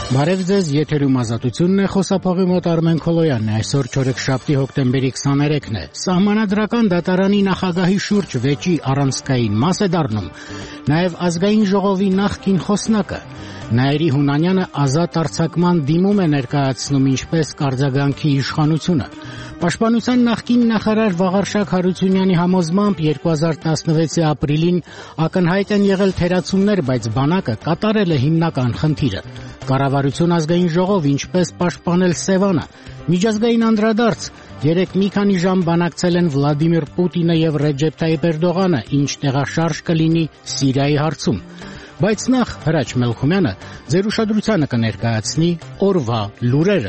Բարև ձեզ, եթերում ազատությունն է, խոսափողի մոտ Արմեն Քոլոյանն է, այսօր չորեքշաբթի հոկտեմբերի 23-ն է։ Սահմանադրական դատարանի նախագահի շուրջ վեճի առանցքային մաս է դառնում, նաև ազգային ժողովի նախկին խոսնակը։ Նաիրի Հունանյանը ազատ արձակման դիմում է ներկայացնում ինչպես կարձագանքի իշխանությունը։ Պաշտպանության նախկին նախարար Վաղարշակ Հարությունյանի համոզմամբ 2016-ի ապրիլին ակնհայտ են եղել թերացումներ, բայց բանակը կատարել է հիմնական խնդիրը։ Կառավարություն ազգային ժողով ինչպես պաշտպանել Սևանը։ Միջազգային անդրադարձ երեք մի քանի ժամ բանակցել են Վլադիմիր Պուտինը եւ Ռեջեփ Թայիպ Էրդողանը, ինչ տեղաշարժ կլինի Սիրիայի հարցում։ Բայց նախ Հրաչ Մելքումյանը ձեր ուշադրությանը կներկայացնի օրվա լուրերը։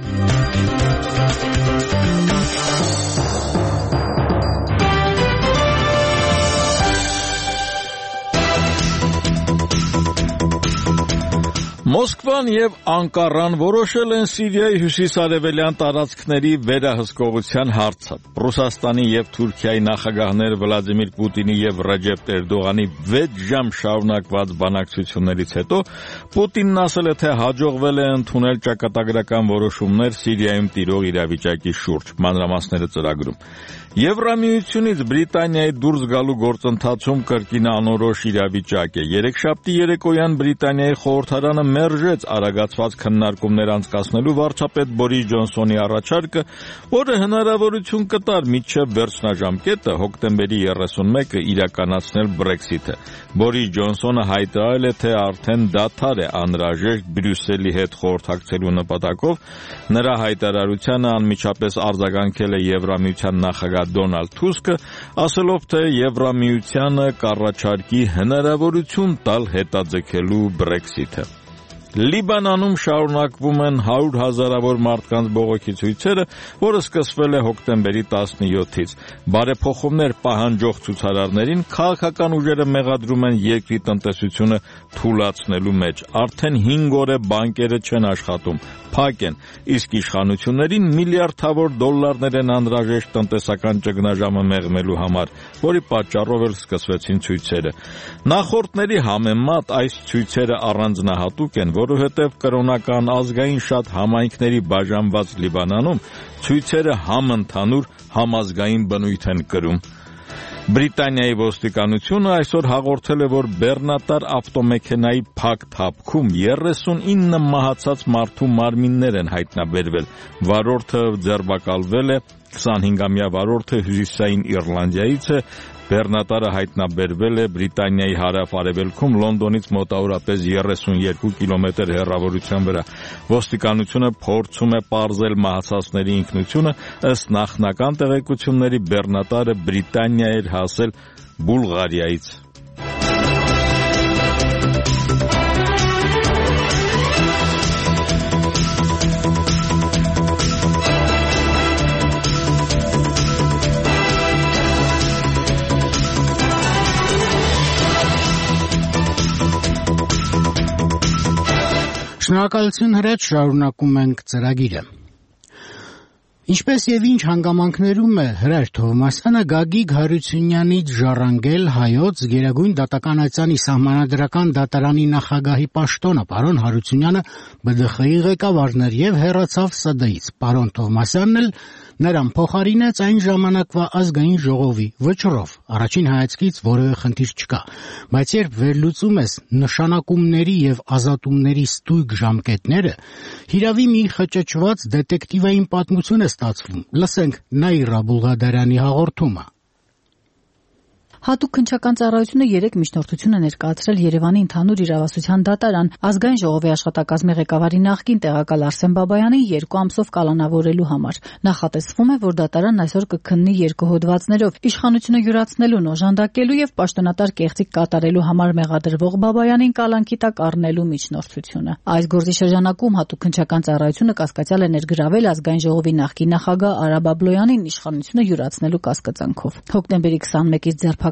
Մոսկվան եւ Անկարան որոշել են Սիրիայի հյուսիսարևելյան տարածքների վերահսկողության հարցը։ Ռուսաստանի եւ Թուրքիայի նախագահներ Վլադիմիր Պուտինի եւ Ռեջեփ Էրդողանի 6 ժամ շարունակված բանակցություններից հետո Պուտինն ասել է, թե հաջողվել է ընդունել ճակատագրական որոշումներ Սիրիայում տիրող իրավիճակի շուրջ։ Մանրամասները ծրագրում։ Եվրամիությունից Բրիտանիայի դուրս գալու գործընթացում կրկին անորոշ իրավիճակ է։ Երեքշաբթի երեկոյան Բրիտանիայի խորհրդարանը մերժեց արագացված քննարկումներ անցկացնելու վարչապետ Բորիս Ջոնսոնի առաջարկը, որը հնարավորություն կտար մինչև վերջնաժամկետը հոկտեմբերի 31-ը իրականացնել Brexit-ը։ Բորիս Ջոնսոնը հայտարարել է, թե արդեն դադար է անհրաժեշտ Բրյուսելի հետ խորհրդակցելու նպատակով։ Նրա հայտարարությանը անմիջապես արձագանքել է Եվրամիության նախագահ Դոնալդ Թուսկը, ասելով, թե Եվրամիությանը կառաջարկի հնարավորություն տալ հետաձգելու Brexit-ը։ Լիբանանում շարունակվում են 100 հազարավոր մարդկանց բողոքի ցույցերը, որը սկսվել է հոկտեմբերի 17-ից։ Բարեփոխումներ պահանջող ցուցարարներին քաղաքական ուժերը մեղադրում են երկրի տնտեսությունը թուլացնելու մեջ։ Արդեն 5 օր է բանկերը չեն աշխատում, փակ են, իսկ իշխանություններին միլիարդավոր դոլարներ են անհրաժեշտ տնտեսական ճգնաժամը մեղմելու համար, որի պատճառով էլ սկսվեցին ցույցերը։ Նախորդների համեմատ այս ցույցերը առանձնահատուկ են, որովհետև կրոնական ազգային շատ համայնքների բաժանված Լիբանանում ցույցերը համընդհանուր համազգային բնույթ են կրում։ Բրիտանիայի ոստիկանությունը այսօր հաղորդել է, որ բեռնատար ավտոմեքենայի փակ թափքում 39 մահացած մարդու մարմիններ են հայտնաբերվել։ Վարորդը ձերբակալվել է, 25-ամյա վարորդը հյուսիսային Իռլանդիայից է։ Բեռնատարը հայտնաբերվել է Բրիտանիայի հարավ-արևելքում Լոնդոնից մոտավորապես 32 կիլոմետր հեռավորության վրա։ Ոստիկանությունը փորձում է պարզել մահացածների ինքնությունը, ըստ նախնական տեղեկությունների բեռնատարը Բրիտանիա էր հասել Բուլղարիայից։ Շնորհակալություն Հրաչ, շարունակում ենք ծրագիրը։ Ինչպես եւ ինչ հանգամանքներում է Հրաչ Թովմասյանը Գագիկ Հարությունյանից ժառանգել հայոց Գերագույն դատական այցանի սահմանադրական դատարանի նախագահի պաշտոնը, պարոն Հարությունյանը ԲԴԽ-ի ղեկավարն էր եւ հեռացավ ՍԴ-ից։ Պարոն Թովմասյանն էլ նրան փոխարինեց այն ժամանակվա ազգային ժողովի վճռով։ Առաջին հայացքից որևէ խնդիր չկա, բայց երբ վերլուծում ես նշանակումների եւ ազատումների ստույգ ժամկետները, հիրավի մի խճճված դետեկտիվային պատմություն է ստացվում։ Լսենք Նաիրա Բուլղադարյանի հաղորդումը։ Հատուկ քննչական ծառայությունը 3 միջնորդություն է ներկայացրել Երևանի ընդհանուր իրավասության դատարան ազգային ժողովի աշխատակազմի ղեկավարի նախկին տեղակալ Արսեն Բաբայանին 2 ամսով կալանավորելու համար։ Նախատեսվում է, որ դատարանն այսօր կքննի 2 հոդվածներով իշխանությունը յուրացնելուն օժանդակելու եւ պաշտոնատար կեղծիք կատարելու համար մեղադրվող Բաբայանին կալանքի տակ առնելու միջնորդությունը։ Այս գործի շրջանակում հատուկ քննչական ծառայությունը կասկածյալ է ներգրավել ազգային ժողովի նախկին նախագահ Արա Բաբլոյանին իշխանությունը յուրացնելու կասկածանքով։ Հոկտեմբերի 21-ից ձերբակալ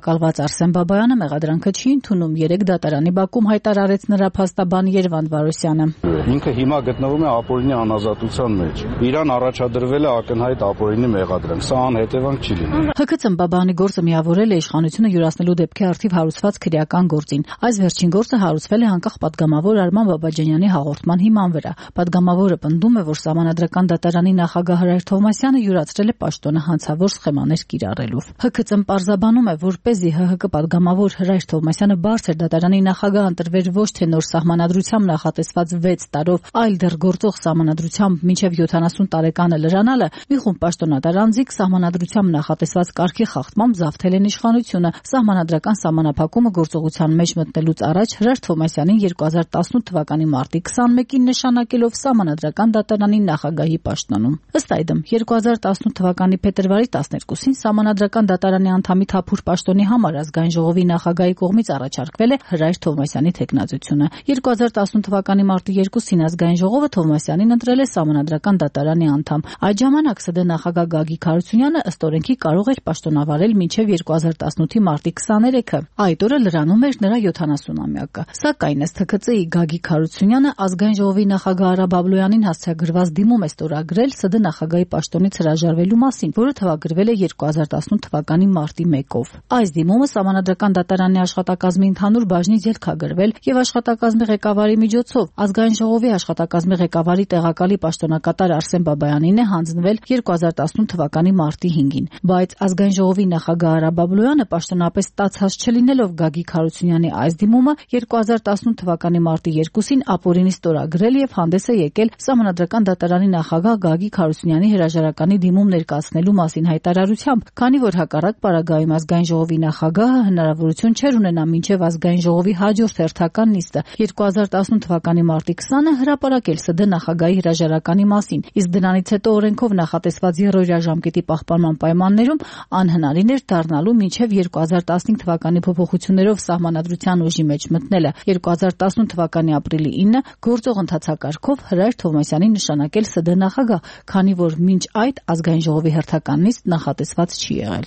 տեղակալված Արսեն Բաբայանը մեղադրանքը չի ընդունում, 3 դատարանի բակում հայտարարեց նրա փաստաբան Երվանդ Վարոսյանը։ Ինքը հիմա գտնվում է ապօրինի անազատության մեջ։ Իրան առաջադրվել է ակնհայտ ապօրինի մեղադրանք։ Սա անհետևանք չի լինի։ ՀԿՑ-ն Բաբայանի գործը միավորել է իշխանությունը յուրացնելու դեպքի առթիվ հարուցված քրեական գործին։ Այս վերջին գործը հարուցվել է անկախ պատգամավոր Արման Բաբաջանյանի հաղորդման հիման վրա։ Պատգամավորը պնդում է, որ Սահմանադրական դատարանի նախագահ Հրայր Թովմասյանը յուրացրել է պաշտոնը հանցավոր սխեմաներ կիրառելով։ ՀԿՑ-ն պարզաբանում է, որպեսզի ՀՀԿ պատգամավոր Հրայր Թովմասյանը բարձր դատարանի նախագահ ընտրվեր ոչ թե նոր սահմանադրությամբ նախատեսված 6 տարով, այլ դեռ գործող սահմանադրությամբ մինչև 70 տարեկանը լրանալը, մի խումբ պաշտոնատար անձիկ սահմանադրությամբ նախատեսված կարգի խախտմամբ զավթել են իշխանությունը։ Սահմանադրական սահմանափակումը գործողության մեջ մտնելուց առաջ Հրայր Թովմասյանին 2018 թվականի մարտի 21-ին նշանակելով Սահմանադրական դատարանի նախագահի պաշտոնում։ Ըստ այդմ 2018 թվականի փետրվարի 12-ին Սահմանադրական դատարանի անդամի Թափուր պաշտոնի համար ազգային ժողովի նախագահի կողմից առաջարկվել է Հրայր Թովմասյանի թեկնածությունը։ 2018 թվականի մարտի 2-ին ազգային ժողովը Թովմասյանին ընտրել է Սահմանադրական դատարանի անդամ։ Այդ ժամանակ ՍԴ նախագահ Գագիկ Հարությունյանը ըստ օրենքի կարող էր պաշտոնավարել մինչև 2018-ի մարտի 23-ը։ Այդ օրը լրանում էր նրա 70-ամյակը։ Սակայն ըստ ՀԿՑ-ի Գագիկ Հարությունյանը ազգային ժողովի նախագահ Արա Բաբլոյանին հասցեագրված դիմում է ստորագրել ՍԴ նախագահի պաշտոնից հրաժարվելու մասին, որը թվագրվել է 2018 թվականի մարտի 1-ով։ Այս դիմումը Սահմանադրական դատարանի աշխատակազմի ընդհանուր բաժնից ելք է գրվել եւ աշխատակազմի ղեկավարի միջոցով ազգային ժողովի աշխատակազմի ղեկավարի տեղակալի պաշտոնակատար Արսեն Բաբայանին է հանձնվել 2018 թվականի մարտի 5-ին, բայց ազգային ժողովի նախագահ Արա Բաբլոյանը պաշտոնապես ստացած չլինելով Գագիկ Հարությունյանի այս դիմումը 2018 թվականի մարտի 2-ին ապօրինի ստորագրել եւ հանդես է եկել Սահմանադրական դատարանի նախագահ Գագիկ Հարությունյանի հրաժարականի դիմում ներկայացնելու մասին հայտարարությամբ, քանի որ հակառակ պարագայում ազգային ժողովի նախագահը հնարավորություն չէր ունենա մինչև ազգային ժողովի հաջորդ հերթական նիստը 2018 թվականի մարտի 20-ը հրապարակել ՍԴ նախագահի հրաժարականի մասին, իսկ դրանից հետո օրենքով նախատեսված երրորդյա ժամկետի պահպանման պայմաններում անհնարին էր դառնալու մինչև 2015 թվականի փոփոխություններով Սահմանադրության ուժի մեջ մտնելը։ 2018 թվականի ապրիլի 9-ը գործող ընթացակարգով Հրայր Թովմասյանին նշանակել ՍԴ նախագահ, քանի որ մինչ այդ ազգային ժողովի հերթական նիստ նախատեսված չի եղել։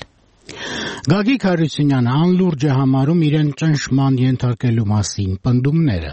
Գագիկ Հարությունյանը անլուրջ է համարում իրեն ճնշման ենթարկելու մասին պնդումները։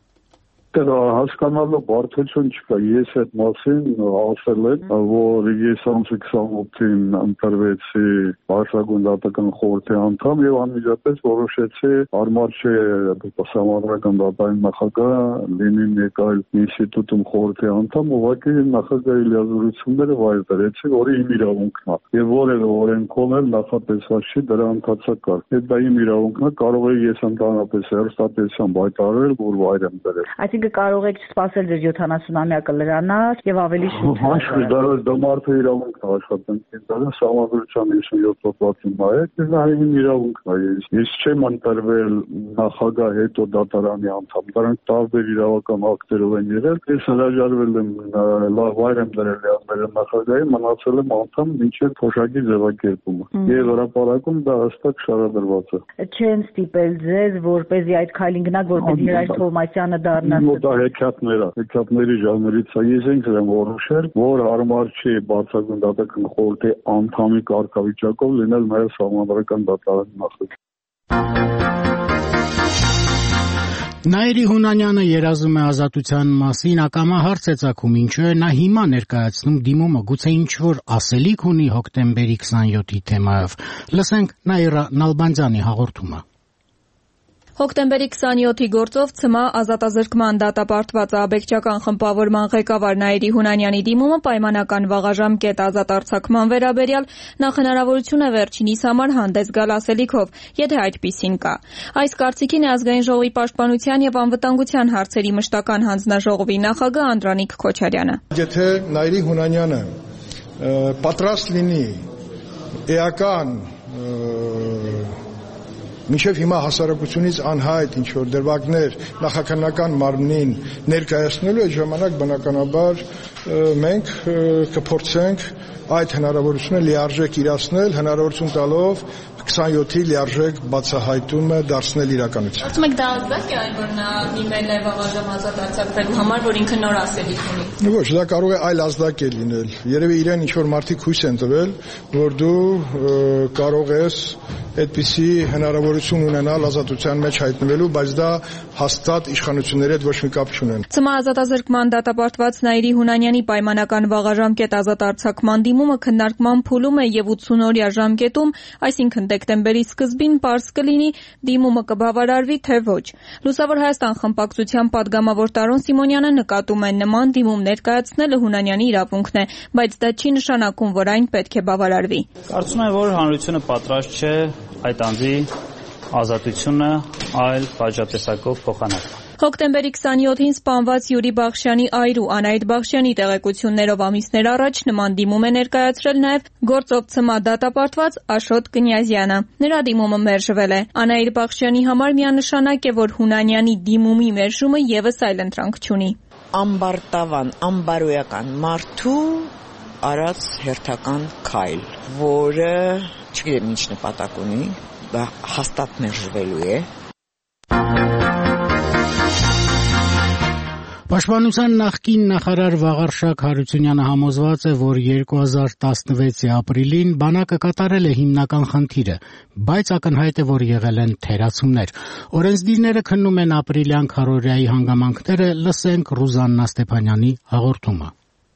Հասկանալու բարդություն չկա։ Ես այդ մասին ասել եմ, որ ես ամսի 28-ին ընտրվեցի Բարձրագույն խորհրդի անդամ եւ անմիջապես որոշեցի Արմարչի Սահմանադրական դատարանի նախագահ լինի մեկ այլ ինստիտուտում խորհրդի անդամ, ուղղակի նախագահի լիազորությունները վայր դրեցի, որը իմ իրավունքն է եւ որևէ օրենքով էլ նախատեսված չի դրա ընթացակարգ։ Դա իմ իրավունքն է, կարող է ես ընդհանրապես հեռուստատեսությամբ հայտարարել, որ վայր եմ դրել։ Կարող եք սպասել ձեր 70-ամյակը լրանալ եւ ավելի շուտ։ Դա մարդու իրավունքն է աշխատանքին դրա Սահմանադրության 57 հոդվածի մեջ դա իմ իրավունքն է։ Ես չեմ ընտրվել նախագահ հետո դատարանի անդամ։ Դրանք տարբեր իրավական ակտերով են եղել։ Ես հրաժարվել եմ վայր եմ դրել նախագահի, մնացել եմ անդամ մինչև փոշակի ձևակերպումը։ Եվ հրապարակում դա հստակ շարադրված է։ Չեն ստիպել ձեզ, որպեսզի այդ քայլին գնաք, որպեսզի Հրայր Թովմասյանը դառնա դա հեքիաթների ժամերից է։ Ես ինքս եմ որոշել, որ Արմարչի Բարձրագույն դատարանի խորհրդի անդամի կարգավիճակով լինել նաև Սահմանադրական դատարանի նախագահ։ Նաիրի Հունանյանը երազում է ազատության մասին, ակամա հարց է ծագում, ինչու է նա հիմա ներկայացնում դիմումը, գուցե ինչ-որ ասելիք ունի հոկտեմբերի 27-ի թեմայով։ Լսենք Նաիրա Նալբանդյանի հաղորդումը։ Հոկտեմբերի 27-ի գործով ՑՄԱ ազատազրկման դատապարտված աբեկչական խմբավորման ղեկավար Նաիրի Հունանյանի դիմումը պայմանական վաղաժամկետ ազատ արձակման վերաբերյալ նախ հնարավորություն է վերջինիս համար հանդես գալ ասելիքով, եթե այդպիսին կա։ Այս կարծիքին է Ազգային ժողովի պաշտպանության եւ անվտանգության հարցերի մշտական հանձնաժողովի նախագահ Անդրանիկ Քոչարյանը։ Եթե Նաիրի Հունանյանը պատրաստ լինի էական մինչև հիմա հասարակությունից անհայտ ինչ-որ դրվագներ նախաքանական մարմնին ներկայացնելու այդ ժամանակ բնականաբար մենք կփորձենք այդ հնարավորությունը լիարժեք իրացնել, հնարավորություն տալով 27-ի լիարժեք բացահայտումը դարձնել իրականություն։ Ասում եք դա ազդակ է այն, որ նա դիմել է վաղաժամ ազատ արձակվելու համար, որ ինքը նոր ասելիք ունի։ Ոչ, դա կարող է այլ ազդակ է լինել։ Երևի իրեն ինչ-որ մարդիկ հույս են տվել, որ դու կարող ես այդպիսի հնարավորություն ունենալ ազատության մեջ հայտնվելու, բայց դա հաստատ իշխանությունների հետ ոչ մի կապ չունեն։ ՑՄ ազատազրկման դատապարտված Նաիրի Հունանյանի պայմանական վաղաժամկետ ազատ արձակման դիմումը քննարկման փուլում է եւ 80-օրյա ժամկետում, այսինքն դեկտեմբերի սկզբին պարզ կլինի դիմումը կբավարարվի թե ոչ։ Լուսավոր Հայաստան խմբակցության падգամավոր Տարոն Սիմոնյանը նկատում է նման դիմում ներկայացնելը Հունանյանի իրավունքն է, բայց դա չի նշանակում, որ այն պետք է բավարարվի։ Կարծում եմ, որ հանրությունը պատրաստ չէ այդ անձի ազատությունը այլ պատժատեսակով փոխանակել։ Հոկտեմբերի 27-ին սպանված Յուրի Բախշյանի այրու Անահիտ Բախշյանի տեղեկություններով ամիսներ առաջ նման դիմում է ներկայացրել նաև գործով ՑՄ դատապարտված Աշոտ Կնյազյանը։ Նրա դիմումը մերժվել է։ Անահիտ Բախշյանի համար միանշանակ է, որ Հունանյանի դիմումի մերժումը եւս այլ ընտրանք չունի։ Ամբարտավան, ամբարոյական մարդու արած հերթական քայլ, որը չգիտեմ ինչ նպատակ ունի, դա հաստատ մերժվելու է։ Պաշտպանության նախկին նախարար Վաղարշակ Հարությունյանը համոզված է, որ 2016-ի ապրիլին բանակը կատարել է հիմնական խնդիրը, բայց ակնհայտ է, որ եղել են թերացումներ։ Օրենսդիրները քննում են ապրիլյան քարոզիայի հանգամանքները, լսենք Ռուզաննա Ստեփանյանի հաղորդումը։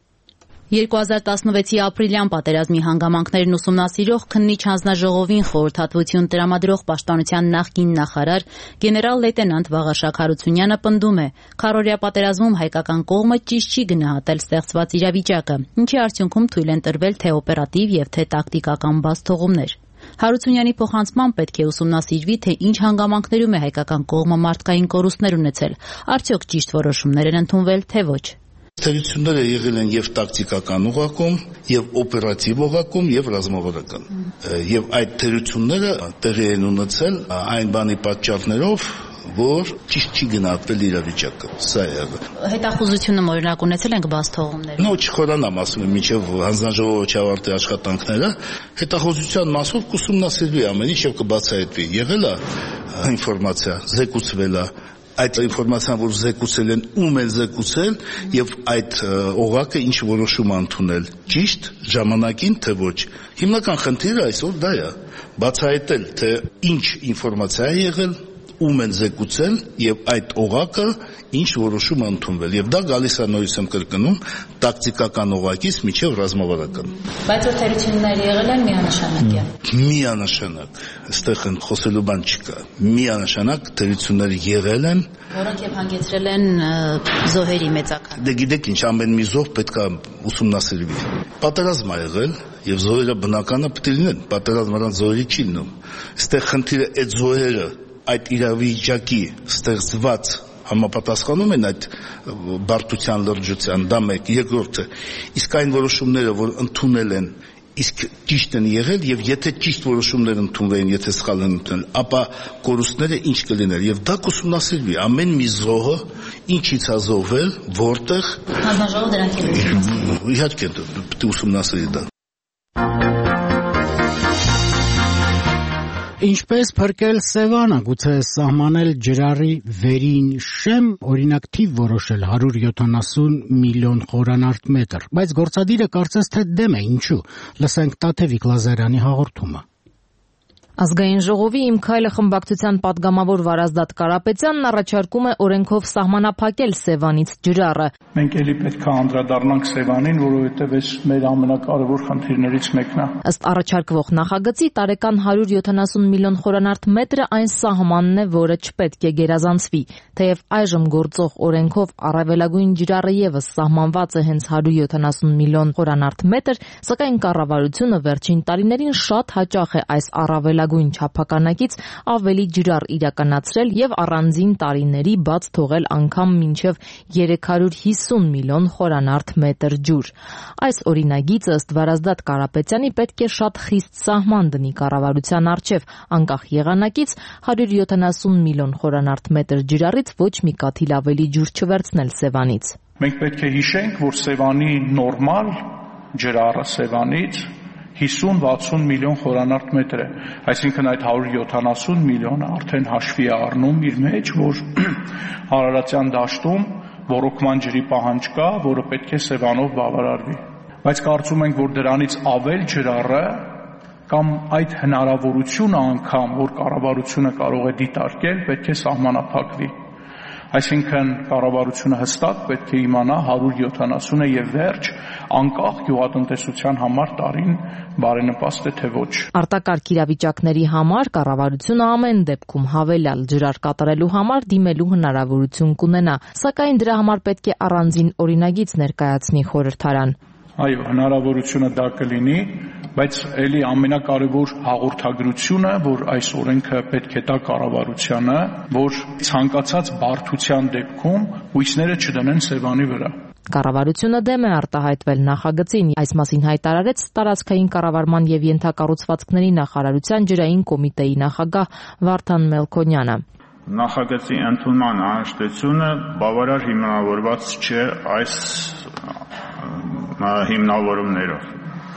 2016-ի ապրիլյան պատերազմի հանգամանքներն ուսումնասիրող քննիչ հանձնաժողովին խորհրդատվություն տրամադրող պաշտպանության նախկին նախարար գեներալ լեյտենանտ Վաղարշակ Հարությունյանը պնդում է, քարոզիա պատերազմում հայկական կողմը ճիշտ չի գնահատել ստեղծված իրավիճակը, ինչի արդյունքում թույլ են տրվել թե օպերատիվ եւ թե տակտիկական բացթողումներ։ Հարությունյանի փոխանցմամբ պետք է ուսումնասիրվի, թե ինչ հանգամանքներում է հայկական կողմը մարդկային կորուստներ ունեցել, արդյոք ճիշտ որոշումներ են ընդունվել, թե ոչ։ Թերությունները եղել են եւ տակտիկական ուղղակում, եւ օպերատիվ ուղղակում, եւ ռազմավարական։ Եվ այդ թերությունները տեղի են ունեցել այն բանի պատճառներով, որ ճիշտ չի գնահատվել իրավիճակը։ Սա է։ Հետախուզությունը օրինակ ունեցել ենք բացթողումներ։ Չխորանամ, ասում եմ, մինչև հանձնաժողովը չավարտի աշխատանքները, հետախուզության մասով կուսումնասիրվի ամեն ինչ եւ կբացահայտվի։ Եղել է ինֆորմացիա, զեկուցվել է այդ ինֆորմացիան, որ զեկուցել են, ում են զեկուցել եւ այդ օղակը ինչ որոշում ընդունել, ճիշտ ժամանակին թե ոչ։ Հիմնական խնդիրը այսօր դա է, բացահայտել, թե ինչ ինֆորմացիա է եղել, ում են զեկուցել եւ այդ օղակը ինչ որոշում ընդունվել եւ դա գալիս է նորից եմ կրկնում տակտիկական օղակից միջև ռազմավարական։ Բայց որ թերություններ եղել են միանշանակ է։ Միանշանակ, այստեղ խոսելու բան չկա։ Միանշանակ թերություններ եղել են, որոնք եւ հանգեցրել են զոհերի մեծական։ Դե գիտեք ինչ, ամեն մի զոհ պետք է ուսումնասիրվի։ Պատերազմ ա եղել եւ զոհերը բնականը պետք է լինեն, պատերազմ առանց զոհերի չի լինում։ Այստեղ խնդիրը այդ զոհերը այդ իրավիճակի ստեղծված համապատասխանում են այդ բարդության լրջության, դա մեկ, երկրորդը, իսկ այն որոշումները, որ ընդունել են, իսկ ճիշտ են եղել եւ եթե ճիշտ որոշումներ ընդունվեն, եթե սխալ են ընդունել, ապա կորուստները ինչ կլիներ եւ դա կուսումնասիրվի ամեն մի զոհը ինչից է զոհվել, որտեղ հանձնաժողովը դրանք իհարկե պետք է ուսումնասիրի դա։ Ինչպես փրկել Սևանը, գուցե սահմանել ջրառի վերին շեմ, օրինակ թիվ որոշել 170 միլիոն խորանարդ մետր, բայց գործադիրը կարծես թե դեմ է, ինչու։ Լսենք Տաթևիկ Լազարյանի հաղորդումը։ Ազգային ժողովի «Իմ քայլը» խմբակցության պատգամավոր Վարազդատ Կարապետյանն առաջարկում է օրենքով սահմանափակել Սևանից ջրառը։ Մենք էլի պետք է անդրադառնանք Սևանին, որովհետև այս մեր ամենակարևոր խնդիրներից մեկն է։ Ըստ առաջարկվող նախագծի տարեկան 170 միլիոն խորանարդ մետրը այն սահմանն է, որը չպետք է գերազանցվի։ Թեև այժմ գործող օրենքով առավելագույն ջրառը եւս սահմանված է հենց 170 միլիոն խորանարդ մետր, սակայն կառավարությունը վերջին տարիներին շատ հաճախ է այս առավելագույն չափականակից ավելի ջրառ իրականացրել եւ առանձին տարիների բաց թողել անգամ մինչեւ 350 միլիոն խորանարդ մետր ջուր։ Այս օրինագիծը ըստ Վարազդատ Կարապետյանի պետք է շատ խիստ սահման դնի կառավարության առջև, անկախ եղանակից 170 միլիոն խորանարդ մետր ջրառից ոչ մի կաթիլ ավելի ջուր չվերցնել Սևանից։ Մենք պետք է հիշենք, որ Սևանի նորմալ ջրառը Սևանից 50-60 միլիոն խորանարդ մետր է, այսինքն այդ 170 միլիոնը արդեն հաշվի է առնում իր մեջ, որ Արարատյան դաշտում ոռոգման ջրի պահանջ կա, որը պետք է Սևանով բավարարվի։ Բայց կարծում ենք, որ դրանից ավել ջրառը կամ այդ հնարավորությունը անգամ, որ կառավարությունը կարող է դիտարկել, պետք է սահմանափակվի։ Այսինքն կառավարությունը հստակ պետք է իմանա 170-ը եւ վերջ անկախ գյուղատնտեսության համար տարին բարենպաստ է թե ոչ։ Արտակարգ իրավիճակների համար կառավարությունը ամեն դեպքում հավելյալ ջրար կատարելու համար դիմելու հնարավորություն կունենա, սակայն դրա համար պետք է առանձին օրինագիծ ներկայացնի խորհրդարան։ Այո, հնարավորությունը դա կլինի, բայց ելի ամենակարևոր հաղորդագրությունը, որ այս օրենքը պետք է տա կառավարությանը, որ ցանկացած բարդության դեպքում հույսները չդնեն Սևանի վրա։ Կառավարությունը դեմ է արտահայտվել նախագծին, այս մասին հայտարարեց տարածքային կառավարման եւ ենթակառուցվածքների նախարարության ջրային կոմիտեի նախագահ Վարդան Մելքոնյանը։ Նախագծի ընդունման անհրաժեշտությունը բավարար հիմնավորված չէ այս հիմնավորումներով։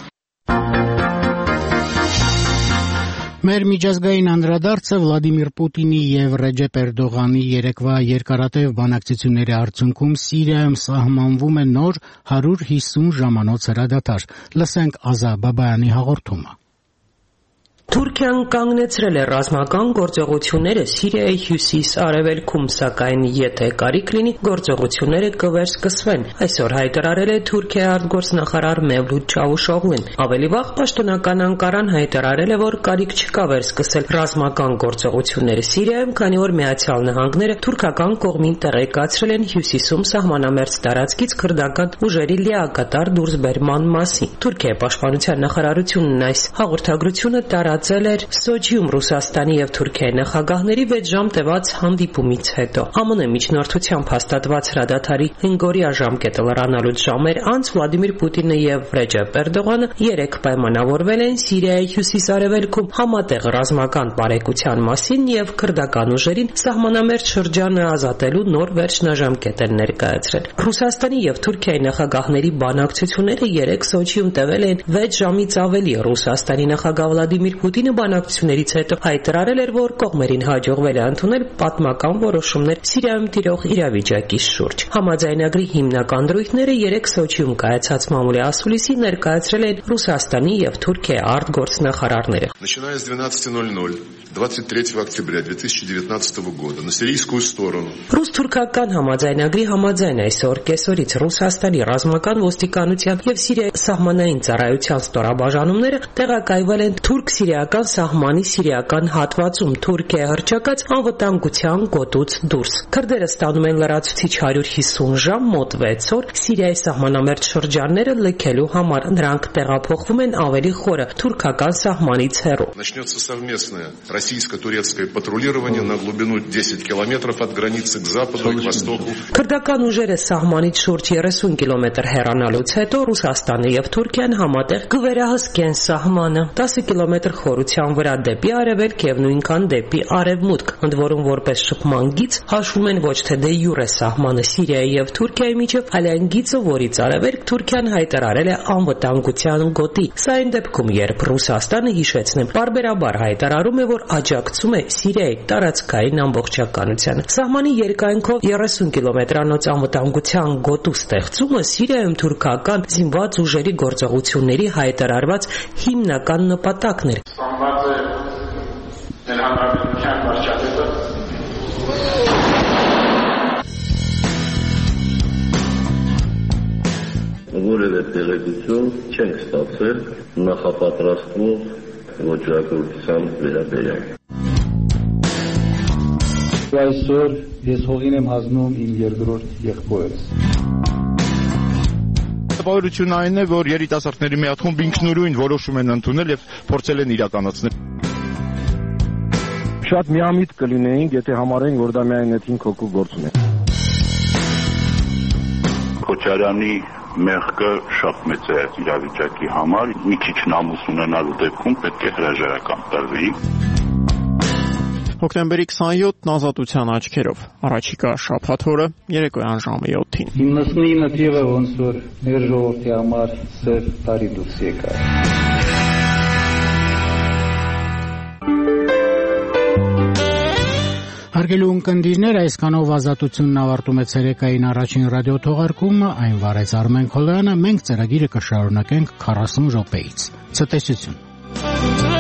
Մեր միջազգային անդրադարձը Վլադիմիր Պուտինի եւ Ռեջեփ Էրդողանի երեկվա երկարատև բանակցությունների արդյունքում Սիրիայում սահմանվում է նոր 150 ժամանոց հրադադար։ Լսենք Ազա Բաբայանի հաղորդումը։ Թուրքիան կանգնեցրել է ռազմական գործողությունները Սիրիայի հյուսիս-արևելքում, սակայն եթե կարիք լինի, գործողությունները կվերսկսվեն։ Այսօր հայտարարել է Թուրքիայի արտգործնախարար Մևլութ Չավուշօղլուն։ Ավելի վաղ պաշտոնական Անկարան հայտարարել է, որ կարիք չկա վերսկսել ռազմական գործողությունները Սիրիայում, քանի որ Միացյալ Նահանգները թուրքական կողմին տեղեկացրել են հյուսիսում սահմանամերձ տարածքից քրդական ուժերի լիակատար դուրսբերման մասին։ Թուրքիայի պաշտպանության նախարարությունն այս հաղորդագրությունը տարածել էր Սոչիում Ռուսաստանի եւ Թուրքիայի նախագահների 6 ժամ տևած հանդիպումից հետո։ ԱՄՆ միջնորդությամբ հաստատված հրադադարի 5-օրյա ժամկետը լրանալուց ժամեր անց Վլադիմիր Պուտինը եւ Ռեջեփ Էրդողանը երեք պայմանավորվել են Սիրիայի հյուսիս-արևելքում համատեղ ռազմական բարեկության մասին եւ քրդական ուժերին սահմանամերձ շրջանը ազատելու նոր վերջնաժամկետ են ներկայացրել։ Ռուսաստանի եւ Թուրքիայի նախագահների բանակցությունները երեք Սոչիում տևել են 6 ժամից ավելի։ Ռուսաստանի նախագահ Վլադիմիր Պուտինը բանակցություններից հետո հայտարարել էր, որ կողմերին հաջողվել է ընդունել պատմական որոշումներ Սիրիայում տիրող իրավիճակի շուրջ։ Համաձայնագրի հիմնական դրույթները երեք Սոչիում կայացած մամուլի ասուլիսի ներկայացրել են Ռուսաստանի եւ Թուրքիայի արտգործնախարարները։ Начиная с 12:00 23 октября 2019 года на сирийскую сторону. Ռուս-թուրքական համաձայնագրի համաձայն այսօր կեսօրից Ռուսաստանի ռազմական ոստիկանության եւ Սիրիայի սահմանային ծառայության ստորաբաժանումները տեղակայվել են թուրք-սիրիական սահմանի սիրիական հատվածում Թուրքիայի հռչակած անվտանգության գոտուց դուրս։ Քրդերը ստանում են լրացուցիչ 150 ժամ, մոտ 6 օր Սիրիայի սահմանամերձ շրջանները լքելու համար։ Նրանք տեղափոխվում են ավելի խորը թուրքական սահմանից հեռու։ Начнется совместное российско-турецкое патрулирование на глубину 10 километров от границы к западу и к востоку. Քրդական ուժերը սահմանից շուրջ 30 կիլոմետր հեռանալուց հետո Ռուսաստանը եւ Թուրքիան համատեղ կվերահսկեն սահմանը 10 կիլոմետր խորության վրա դեպի արևելք եւ նույնքան դեպի արևմուտք, ընդ որում որպես շփման գիծ հաշվում են ոչ թե դե յուրե սահմանը Սիրիայի եւ Թուրքիայի միջև, այլ այն գիծը, որից արևելք Թուրքիան հայտարարել է անվտանգության գոտի։ Սա այն դեպքում, երբ Ռուսաստանը, հիշեցնեմ, բարբերաբար հայտարարում է, որ աջակցում է Սիրիայի տարածքային ամբողջականությանը։ Սահմանի երկայնքով 30 կիլոմետրանոց անվտանգության գոտու ստեղծումը Սիրիայում թուրքական զինված ուժերի գործողությունների հայտարարված հիմնական նպատակն էր։ Որևէ տեղեկություն չենք ստացել նախապատրաստվող ոչրագործության վերաբերյալ։ Այսօր ես հողին եմ հանձնում իմ երկրորդ եղբորս։ Տպավորությունն այն է, որ երիտասարդների մի հատ խումբ ինքնուրույն որոշում են ընդունել եւ փորձել են իրականացնել։ Շատ միամիտ կլինեինք, եթե համարենք, որ դա միայն այդ 5 հոգու գործ է։ Քոչարյանի մեղքը շատ մեծ է իրավիճակի համար, մի քիչ նամուս ունենալու դեպքում պետք է հրաժարական տրվի։ Հոկտեմբերի 27-ն ազատության աչքերով, առաջիկա շաբաթ օրը երեկոյան ժամը 7-ին։ 99 թիվը ոնց որ մեր ժողովրդի համար սև տարի դուրս եկավ։ Հարգելի ունկնդիրներ, այսքանով ազատությունն ավարտում է ցերեկային առաջին ռադիոթողարկումը, այն վարեց Արմեն Քոլոյանը, մենք ծրագիրը կշարունակենք 40 րոպեից։ Ցտեսություն։ Ալիև